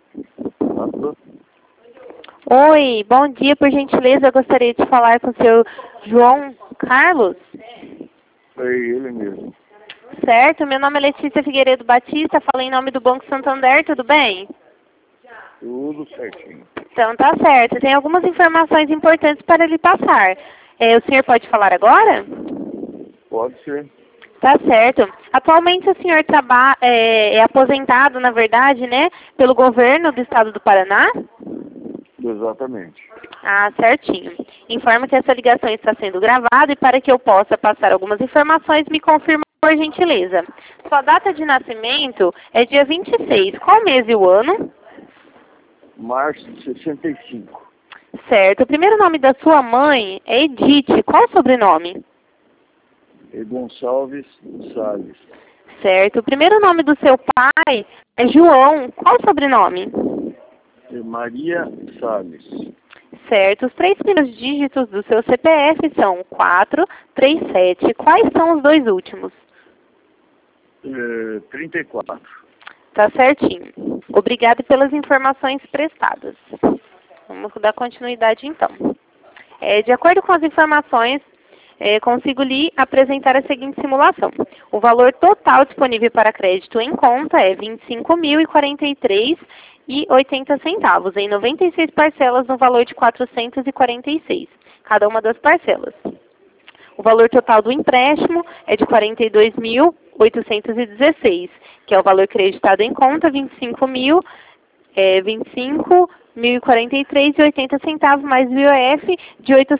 Alô? Oi, bom dia, por gentileza, eu gostaria de falar com o seu João Carlos. É ele mesmo. Certo, meu nome é Letícia Figueiredo Batista, falo em nome do Banco Santander, tudo bem? Tudo certinho. Então tá certo, tem algumas informações importantes para lhe passar. O senhor pode falar agora? Pode ser. Tá certo. Atualmente o senhor é aposentado, na verdade, né, pelo governo do estado do Paraná? Exatamente. Ah, certinho. Informo que essa ligação está sendo gravada e para que eu possa passar algumas informações, me confirma por gentileza. Sua data de nascimento é dia 26. Qual mês e o ano? Março de 65. Certo. O primeiro nome da sua mãe é Edith. Qual o sobrenome? E Gonçalves Salles. Certo. O primeiro nome do seu pai é João. Qual o sobrenome? E Maria Salles. Certo. Os 3 primeiros dígitos do seu CPF são 437. Quais são os 2 últimos? 34. Tá certinho. Obrigada pelas informações prestadas. Vamos dar continuidade então. De acordo com as informações, consigo lhe apresentar a seguinte simulação. O valor total disponível para crédito em conta é R$ 25.043,80 em 96 parcelas no valor de R$ 446, cada uma das parcelas. O valor total do empréstimo é de R$ 42.816, que é o valor creditado em conta, R$ 25.043,80 mais o IOF de R$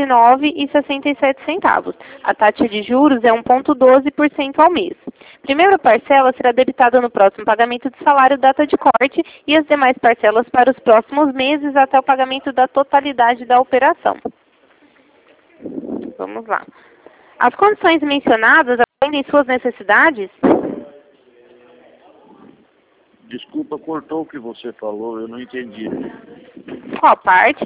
809,67. A taxa de juros é 1,12% ao mês. Primeira parcela será debitada no próximo pagamento de salário, data de corte, e as demais parcelas para os próximos meses até o pagamento da totalidade da operação. Vamos lá. As condições mencionadas atendem suas necessidades? Desculpa, cortou o que você falou, eu não entendi. Qual parte?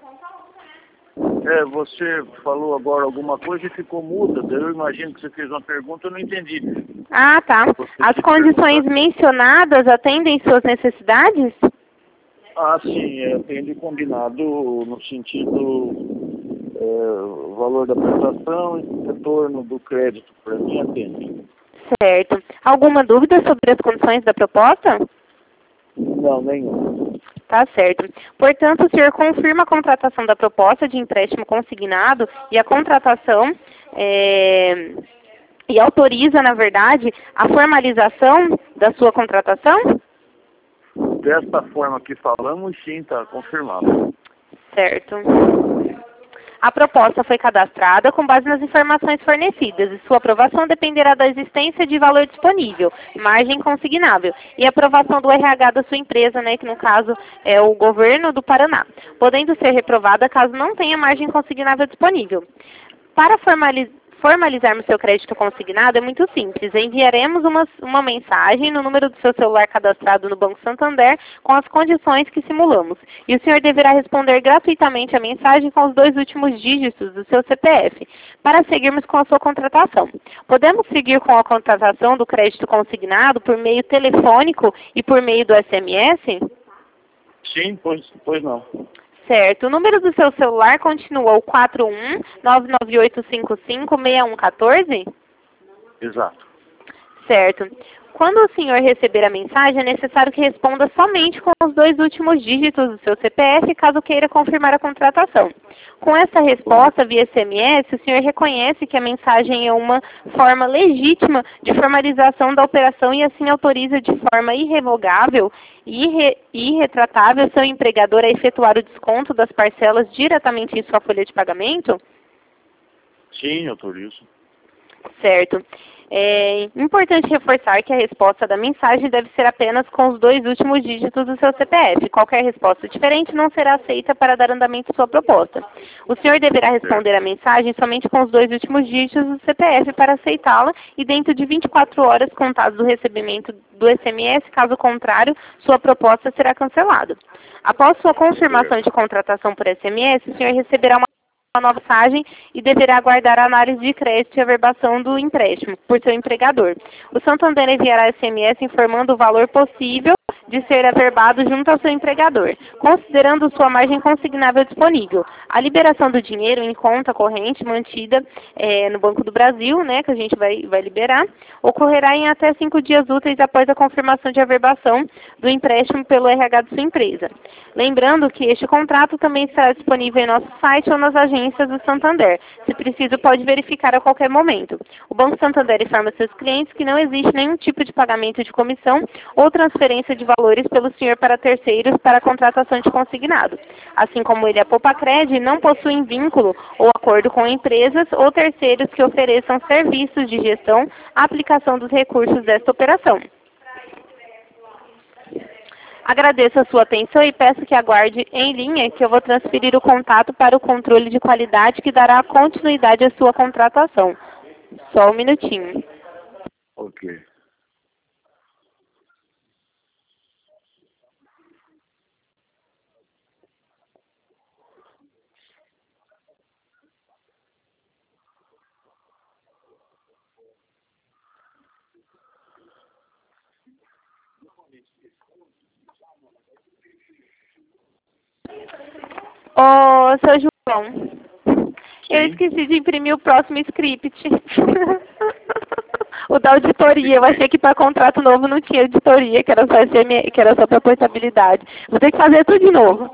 Você falou agora alguma coisa e ficou muda. Eu imagino que você fez uma pergunta, eu não entendi. Ah, tá. As condições mencionadas atendem suas necessidades? Ah, sim, atende combinado no sentido o valor da prestação e retorno do crédito. Para mim, atende. Certo. Alguma dúvida sobre as condições da proposta? Não, nenhuma. Tá certo. Portanto, o senhor confirma a contratação da proposta de empréstimo consignado e a contratação e autoriza, na verdade, a formalização da sua contratação? Desta forma que falamos, sim, está confirmado. Certo. A proposta foi cadastrada com base nas informações fornecidas e sua aprovação dependerá da existência de valor disponível, margem consignável e aprovação do RH da sua empresa, né, que no caso é o governo do Paraná, podendo ser reprovada caso não tenha margem consignável disponível. Para formalizarmos seu crédito consignado é muito simples. Enviaremos uma mensagem no número do seu celular cadastrado no Banco Santander com as condições que simulamos. E o senhor deverá responder gratuitamente a mensagem com os 2 últimos dígitos do seu CPF, para seguirmos com a sua contratação. Podemos seguir com a contratação do crédito consignado por meio telefônico e por meio do SMS? Sim, pois não. Certo. O número do seu celular continua o 41-99855-6114? Exato. Certo. Quando o senhor receber a mensagem, é necessário que responda somente com os 2 últimos dígitos do seu CPF, caso queira confirmar a contratação. Com essa resposta via SMS, o senhor reconhece que a mensagem é uma forma legítima de formalização da operação e assim autoriza de forma irrevogável e irretratável seu empregador a efetuar o desconto das parcelas diretamente em sua folha de pagamento? Sim, autorizo. Certo. É importante reforçar que a resposta da mensagem deve ser apenas com os 2 últimos dígitos do seu CPF. Qualquer resposta diferente não será aceita para dar andamento à sua proposta. O senhor deverá responder a mensagem somente com os 2 últimos dígitos do CPF para aceitá-la e dentro de 24 horas contadas do recebimento do SMS, caso contrário, sua proposta será cancelada. Após sua confirmação de contratação por SMS, o senhor receberá uma nova mensagem e deverá aguardar a análise de crédito e averbação do empréstimo por seu empregador. O Santander enviará SMS informando o valor possível de ser averbado junto ao seu empregador, considerando sua margem consignável disponível. A liberação do dinheiro em conta corrente mantida no Banco do Brasil, né, que a gente vai liberar, ocorrerá em até 5 dias úteis após a confirmação de averbação do empréstimo pelo RH de sua empresa. Lembrando que este contrato também estará disponível em nosso site ou nas agências do Santander. Se preciso, pode verificar a qualquer momento. O Banco Santander informa seus clientes que não existe nenhum tipo de pagamento de comissão ou transferência de valores pelo senhor para terceiros para a contratação de consignado. Assim como ele, a Poupa-Cred não possuem vínculo ou acordo com empresas ou terceiros que ofereçam serviços de gestão à aplicação dos recursos desta operação. Agradeço a sua atenção e peço que aguarde em linha que eu vou transferir o contato para o controle de qualidade que dará continuidade à sua contratação. Só um minutinho. Ok. Ô, seu João, eu esqueci de imprimir o próximo script. O da auditoria. Eu achei que para contrato novo não tinha auditoria, que era só que era só para portabilidade. Vou ter que fazer tudo de novo.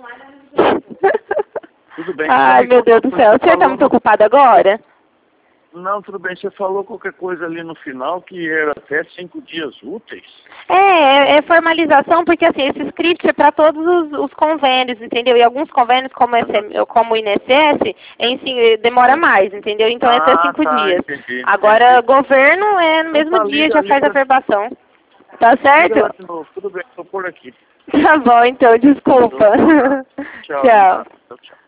Tudo bem. Ai, meu Deus do céu. O senhor está muito ocupado agora? Não, tudo bem. Você falou qualquer coisa ali no final que era até 5 dias úteis. É formalização, porque assim, esse script é para todos os convênios, entendeu? E alguns convênios, como o INSS, demora mais, entendeu? Então é até 5 dias. Entendi, Agora, governo é no mesmo dia, já faz a averbação. Tá certo? De novo. Tudo bem, estou por aqui. Tá bom, então, desculpa. Tchau. Tchau. Tchau.